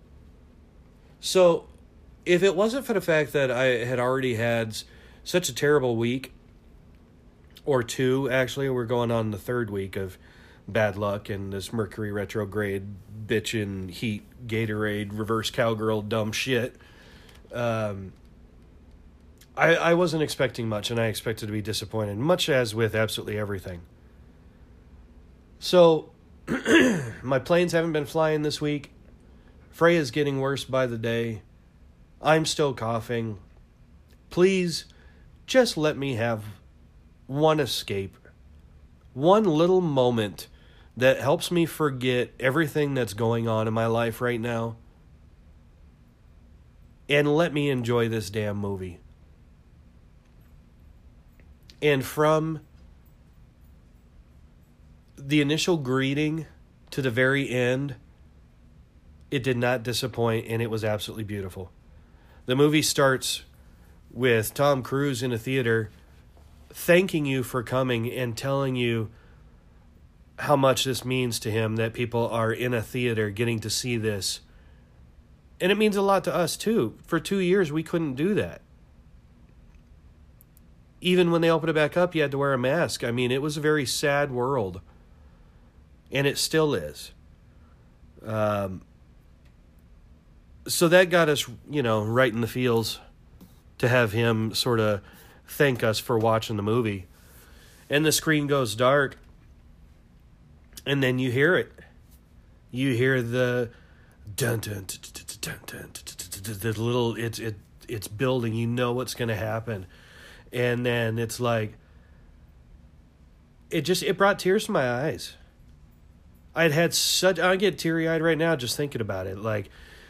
So, if it wasn't for the fact that I had already had such a terrible week, or two, actually, we're going on the third week of bad luck and this Mercury retrograde bitchin' heat Gatorade reverse cowgirl dumb shit, I wasn't expecting much, and I expected to be disappointed, much as with absolutely everything. So, my planes haven't been flying this week. Freya's getting worse by the day. I'm still coughing. Please, just let me have one escape. One little moment that helps me forget everything that's going on in my life right now. And let me enjoy this damn movie. And from the initial greeting to the very end, it did not disappoint, and it was absolutely beautiful. The movie starts with Tom Cruise in a theater thanking you for coming and telling you how much this means to him that people are in a theater getting to see this. And it means a lot to us, too. For 2 years, we couldn't do that. Even when they opened it back up, you had to wear a mask. I mean, it was a very sad world. And it still is. So that got us, right in the feels to have him sort of thank us for watching the movie. And the screen goes dark. And then you hear it. You hear the dun dun dun dun dun, the little it's building. You know what's going to happen. And then it's like, it brought tears to my eyes. I get teary-eyed right now just thinking about it. Like,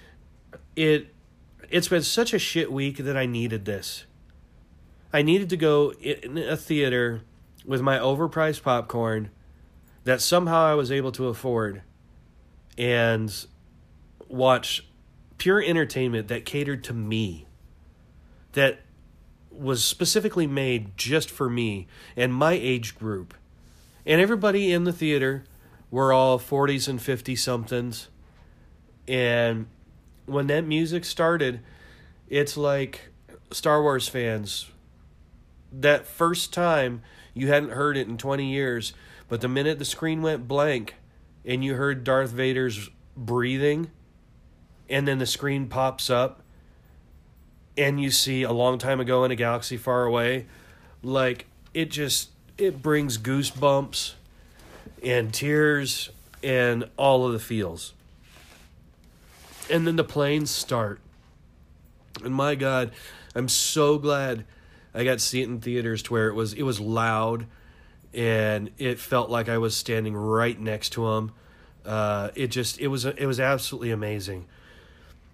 it's been such a shit week that I needed this. I needed to go in a theater with my overpriced popcorn that somehow I was able to afford and watch pure entertainment that catered to me. That was specifically made just for me and my age group. And everybody in the theater were all 40s and 50-somethings. And when that music started, it's like Star Wars fans. That first time, you hadn't heard it in 20 years, but the minute the screen went blank and you heard Darth Vader's breathing, and then the screen pops up, and you see A Long Time Ago in a Galaxy Far Away, like, it brings goosebumps and tears and all of the feels. And then the planes start. And my God, I'm so glad I got to see it in theaters to where it was loud and it felt like I was standing right next to them. It was absolutely amazing.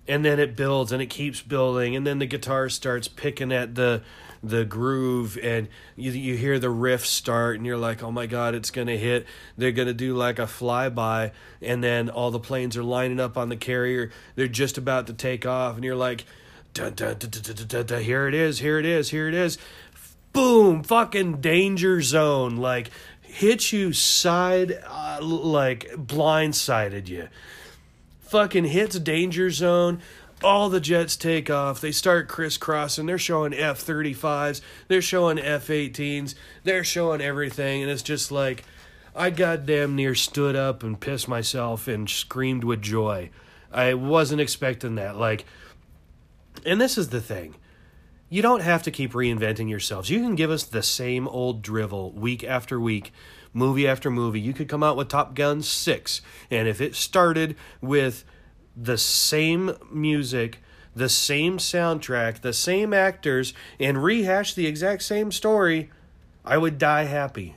And then it builds and it keeps building, and then the guitar starts picking at the groove, and you hear the riff start, and you're like, oh my god, it's gonna hit. They're gonna do like a flyby, and then all the planes are lining up on the carrier. They're just about to take off, and you're like, dun, dun, dun, dun, dun, dun, dun, here it is, here it is, here it is. Boom, fucking danger zone, like hits you side, like blindsided you. Fucking hits danger zone. All the jets take off. They start crisscrossing. They're showing F-35s. They're showing F-18s. They're showing everything. And it's just like, I goddamn near stood up and pissed myself and screamed with joy. I wasn't expecting that. Like, and this is the thing. You don't have to keep reinventing yourselves. You can give us the same old drivel week after week, movie after movie. You could come out with Top Gun 6, and if it started with the same music, the same soundtrack, the same actors, and rehash the exact same story, I would die happy.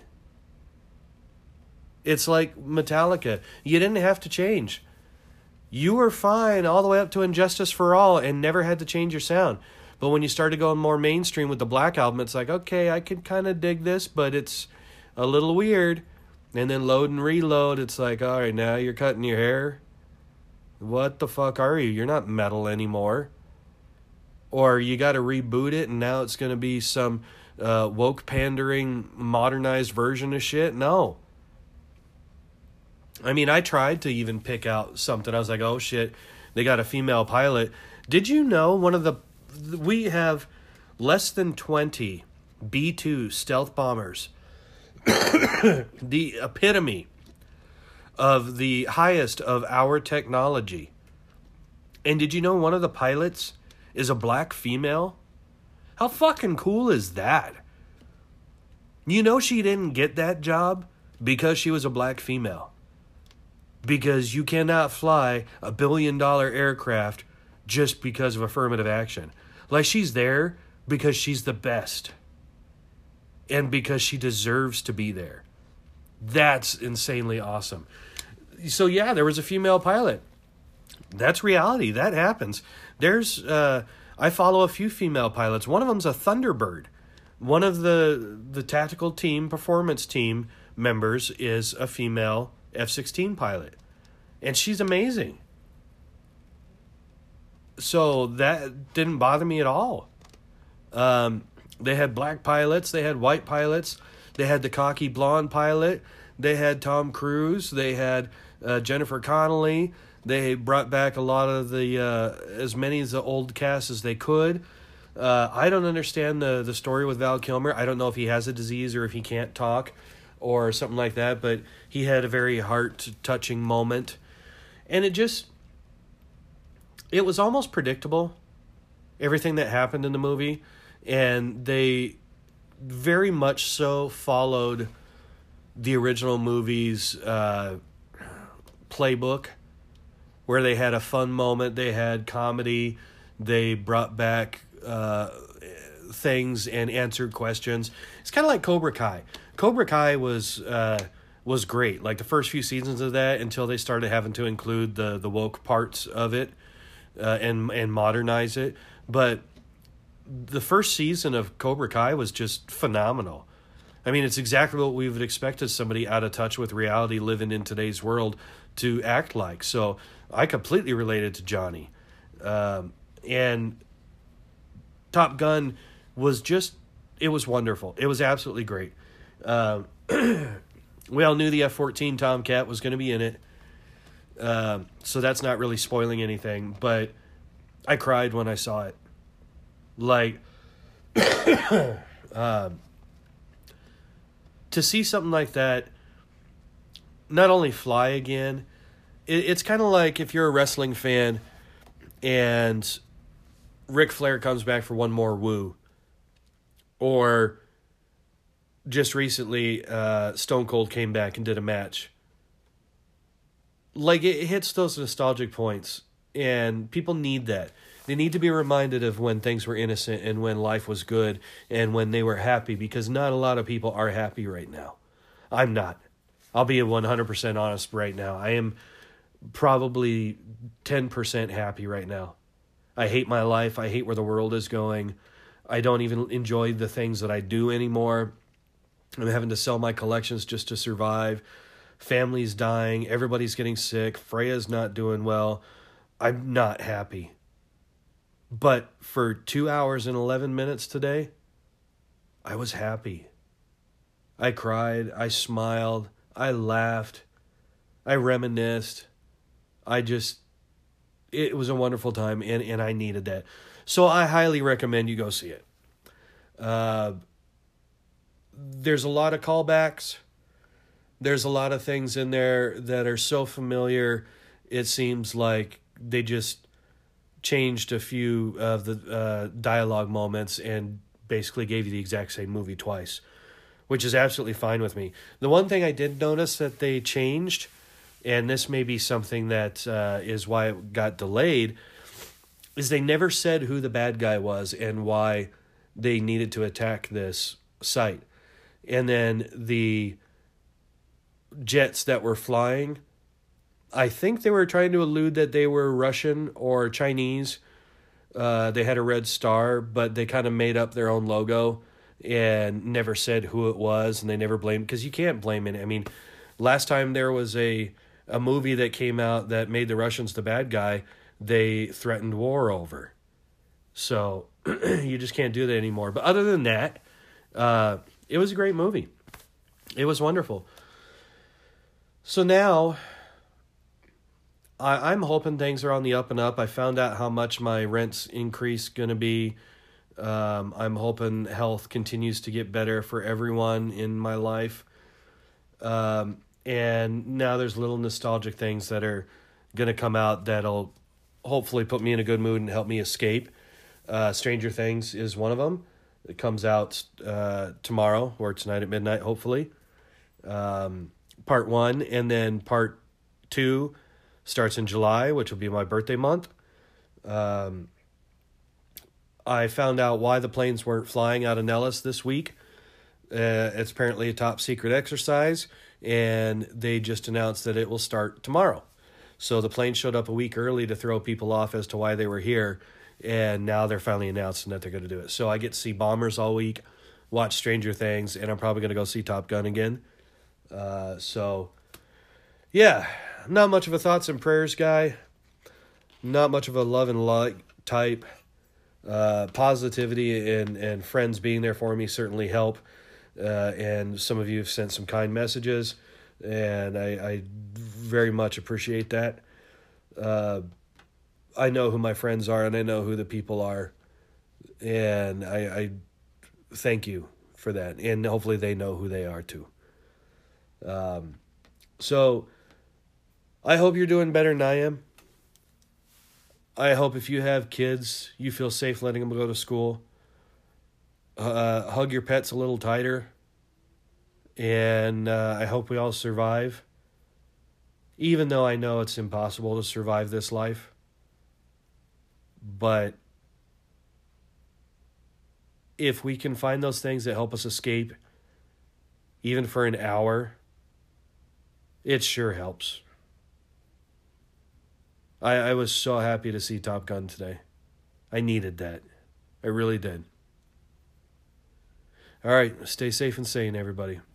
It's like Metallica. You didn't have to change. You were fine all the way up to Injustice for All and never had to change your sound. But when you started going more mainstream with the Black Album, it's like, okay, I could kind of dig this, but it's a little weird. And then Load and Reload, it's like, all right, now you're cutting your hair. What the fuck are you? You're not metal anymore. Or you got to reboot it, and now it's going to be some woke pandering modernized version of shit. No. I mean, I tried to even pick out something. I was like, oh shit, they got a female pilot. Did you know we have less than 20 B-2 stealth bombers? The epitome of the highest of our technology. And did you know one of the pilots is a black female? How fucking cool is that? You know she didn't get that job because she was a black female. Because you cannot fly $1 billion aircraft just because of affirmative action. Like, she's there because she's the best. And because she deserves to be there. That's insanely awesome. So yeah, there was a female pilot. That's reality. That happens. There's, I follow a few female pilots. One of them's a Thunderbird. One of the tactical team, performance team members is a female F-16 pilot. And she's amazing. So that didn't bother me at all. They had black pilots. They had white pilots. They had the cocky blonde pilot. They had Tom Cruise. They had Jennifer Connelly. They brought back a lot of the, as many as the old cast as they could. I don't understand the story with Val Kilmer. I don't know if he has a disease or if he can't talk or something like that, but he had a very heart-touching moment. And it was almost predictable, everything that happened in the movie. And they very much so followed the original movie's playbook, where they had a fun moment, they had comedy, they brought back things and answered questions. It's kind of like Cobra Kai. Cobra Kai was great, like the first few seasons of that, until they started having to include the woke parts of it and modernize it. But the first season of Cobra Kai was just phenomenal. I mean, it's exactly what we would expect as somebody out of touch with reality living in today's world to act like. So I completely related to Johnny. And Top Gun was it was wonderful. It was absolutely great. We all knew the F-14 Tomcat was going to be in it. So that's not really spoiling anything, but I cried when I saw it. Like, to see something like that not only fly again, it's kind of like if you're a wrestling fan and Ric Flair comes back for one more woo. Or just recently, Stone Cold came back and did a match. Like, it hits those nostalgic points, and people need that. They need to be reminded of when things were innocent and when life was good and when they were happy, because not a lot of people are happy right now. I'm not. I'll be 100% honest right now. I am probably 10% happy right now. I hate my life. I hate where the world is going. I don't even enjoy the things that I do anymore. I'm having to sell my collections just to survive. Family's dying. Everybody's getting sick. Freya's not doing well. I'm not happy. But for 2 hours and 11 minutes today, I was happy. I cried. I smiled. I laughed. I reminisced. It was a wonderful time, and I needed that. So I highly recommend you go see it. There's a lot of callbacks. There's a lot of things in there that are so familiar, it seems like they just changed a few of the dialogue moments and basically gave you the exact same movie twice, which is absolutely fine with me. The one thing I did notice that they changed, and this may be something that is why it got delayed, is they never said who the bad guy was and why they needed to attack this site. And then the jets that were flying, I think they were trying to allude that they were Russian or Chinese. They had a red star, but they kind of made up their own logo and never said who it was, and they never blamed, because you can't blame it. I mean, last time there was a movie that came out that made the Russians the bad guy, they threatened war over. So you just can't do that anymore. But other than that, it was a great movie. It was wonderful. So now I'm hoping things are on the up and up. I found out how much my rent's increase going to be. I'm hoping health continues to get better for everyone in my life. And now there's little nostalgic things that are going to come out that'll hopefully put me in a good mood and help me escape. Stranger Things is one of them. It comes out tomorrow or tonight at midnight, hopefully. Part 1, and then Part 2 starts in July, which will be my birthday month. I found out why the planes weren't flying out of Nellis this week. It's apparently a top secret exercise, and they just announced that it will start tomorrow. So the plane showed up a week early to throw people off as to why they were here, and now they're finally announcing that they're going to do it. So I get to see Bombers all week, watch Stranger Things, and I'm probably going to go see Top Gun again. So, yeah, not much of a thoughts and prayers guy. Not much of a love and light type. Positivity and friends being there for me certainly help. And some of you have sent some kind messages, and I very much appreciate that. I know who my friends are, and I know who the people are, and I thank you for that. And hopefully they know who they are too. So I hope you're doing better than I am. I hope if you have kids, you feel safe letting them go to school. Hug your pets a little tighter. And I hope we all survive. Even though I know it's impossible to survive this life. But if we can find those things that help us escape, even for an hour, it sure helps. I was so happy to see Top Gun today. I needed that. I really did. All right, stay safe and sane, everybody.